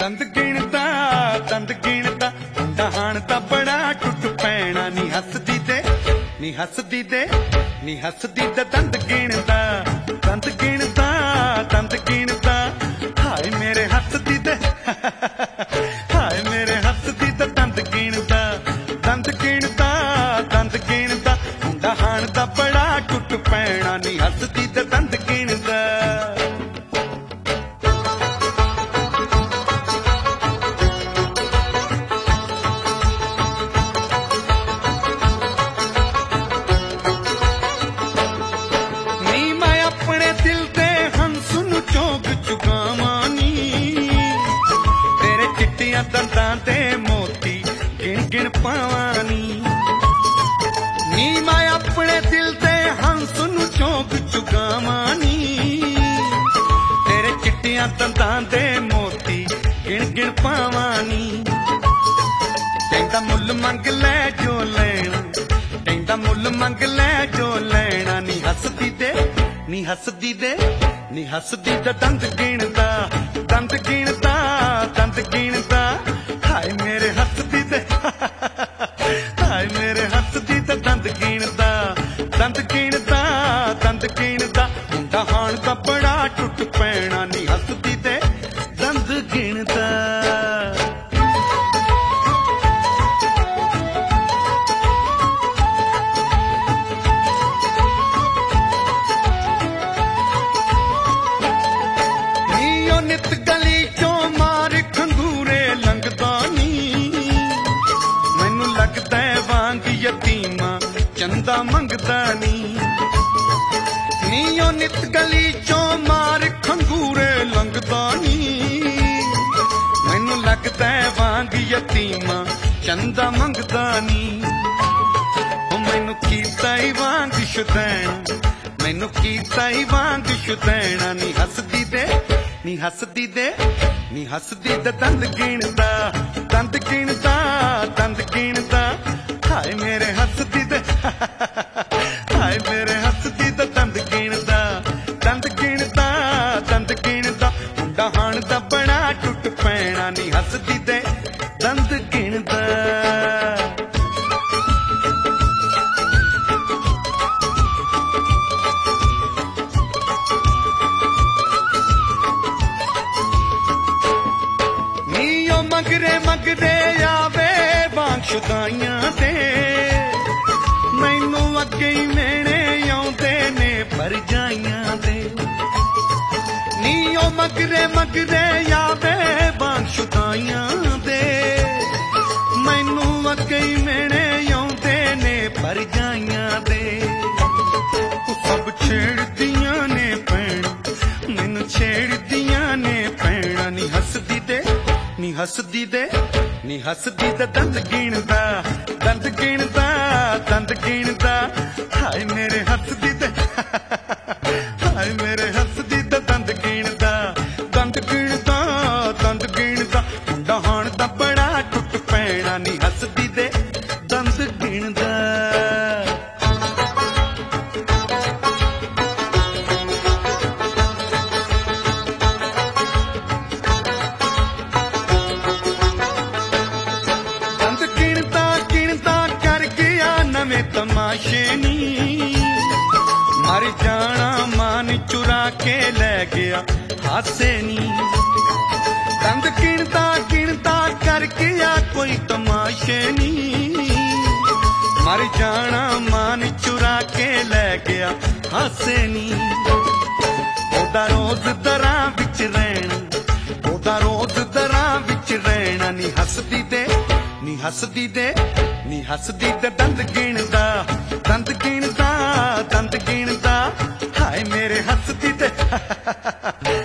ਦੰਦ ਗਿਣਦਾ ਡਹਾਣ ਤਾਂ ਬੜਾ ਟੁੱਟ ਪੈਣਾ ਨੀ ਹੱਸਦੀ ਤੇ ਦੰਦ ਗਿਣਦਾ ਹਾਏ ਮੇਰੇ ਹੱਸਦੀ ਤੇ ਦੰਦ ਗਿਣਦਾ ਡਹਾਣ ਤਾਂ ਬੜਾ ਟੁੱਟ ਪੈਣਾ ਨੀ ਹੱਸਦੀ ਤੇ ਦੰਦ ਗਿਣਦਾ ਦੰਦਾਂ ਤੇ ਮੋਤੀ ਗਿਣ ਪਾਵਾਂ ਨੀ ਮੈਂ ਆਪਣੇ ਦਿਲ ਤੇ ਹੰਸ ਨੂੰ ਚੌਂਕ ਚੁਗਾਵਾਂ ਨੀ ਤੇਰੇ ਚਿੱਟੀਆਂ ਦੰਦਾਂ ਦੇ ਮੋਤੀ ਗਿਣ ਪਾਵਾਂ ਨੀ ਕਹਿੰਦਾ ਮੁੱਲ ਮੰਗ ਲੈ ਜੋ ਲੈਣਾ ਨੀ ਹੱਸਦੀ ਤੇ ਦੰਦ ਗਿਣਦਾ ਹਾਏ ਮੇਰੇ ਹੱਸਦੀ ਤੇ ਦੰਦ ਗਿਣਦਾ ਡਹਾਣ ਤਾਂ ਬੜਾ ਟੁੱਟ ਪੈਣਾ ਨੀ ਹੱਸਦੀ ਤੇ ਦੰਦ ਗਿਣਦਾ ਨਿਤ ਗਲੀ ਚੋਂ ਮਾਰ ਖੰਗੂਰੇ ਲੰਘਦਾ ਨੀ ਮੈਨੂੰ ਲੱਗਦਾ ਵਾਂਗ ਯਤੀਮਾਂ ਚੰਦਾ ਮੰਗਦਾ ਨੀ ਨਿਤ ਗਲੀ ਚੋਂ ਮਾਰ ਖੰਗੂਰੇ ਲੰਘਦਾ ਨੀ ਮੈਨੂੰ ਲੱਗਦਾ ਵਾਂਗ ਯਤੀਮਾਂ ਚੰਦਾ ਮੰਗਦਾ ਨੀ ਮੈਨੂੰ ਕੀਤਾ ਹੀ ਵਾਂਗ ਸ਼ੁਦੈਣਾ ਨੀ ਹੱਸਦੀ ਤੇ ਦੰਦ ਗਿਣਦਾ ਹਾਏ ਮੇਰੇ ਹੱਸਦੀ ਤੇ ਦੰਦ ਗਿਣਦਾ ਡਹਾਣ ਦਾ ਬੜਾ ਟੁੱਟ ਪੈਣਾ ਨੀ ਹੱਸਦੀ ਤੇ ਦੰਦ ਗਿਣਦਾ ਮਗਰੇ ਆਵੇ ਵਾਂਗ ਸ਼ੁਦਾਈਆਂ ਤੇ ਮੈਨੂੰ ਅੱਗੇ ਹੀ ਮੇਣੇ ਆਉਂਦੇ ਨੇ ਪਰਜਾਈਆਂ ਦੇ ਨੀ ਉਹ ਮਗਰੇ ਆਵੇ ਵਾਂਗ ਸ਼ੁਦਾਈਆਂ ਦੇ ਮੈਨੂੰ ਅੱਗੇ ਹੀ ਮੇਣੇ ਆਉਂਦੇ ਨੇ ਪਰਜਾਈਆਂ ਦੇ ਸਭ ਛੇੜਦੀਆਂ ਨੇ ਭੈਣ ਮੈਨੂੰ ਛੇੜਦੀਆਂ ਨੇ ਭੈਣਾ ਨੀ ਹੱਸਦੀ ਤੇ ਦੰਦ ਗਿਣਦਾ ਹਾਏ ਮੇਰੇ ਹੱਸਦੀ ਤੇ ਦੰਦ ਗਿਣਦਾ ਡਹਾਣ ਦਾ ਬੜਾ ਟੁੱਟ ਪੈਣਾ ਨੀ ਹੱਸਦੀ ਤੇ ਦੰਦ ਗਿਣਦਾ ਤਮਾਸ਼ੇ ਨੀ ਮਰ ਜਾਣਾ ਮਾਨ ਚੁਰਾ ਕੇ ਲੈ ਗਿਆ ਹਾਸੇ ਨੀ ਦੰਦ ਗਿਣਦਾ ਕਰਕੇ ਆ ਕੋਈ ਤਮਾਸ਼ੇ ਨੀ ਮਰ ਜਾਣਾ ਮਾਨ ਚੁਰਾ ਕੇ ਲੈ ਗਿਆ ਹਾਸੇ ਨੀ ਉਹਦਾ ਰੋਜ਼ ਦਰਾਂ ਵਿੱਚ ਰਹਿਣਾ ਨੀ ਹੱਸਦੀ ਤੇ ਦੰਦ ਗਿਣਦਾ ਹਾਏ ਮੇਰੇ ਹੱਸਦੀ ਤੇ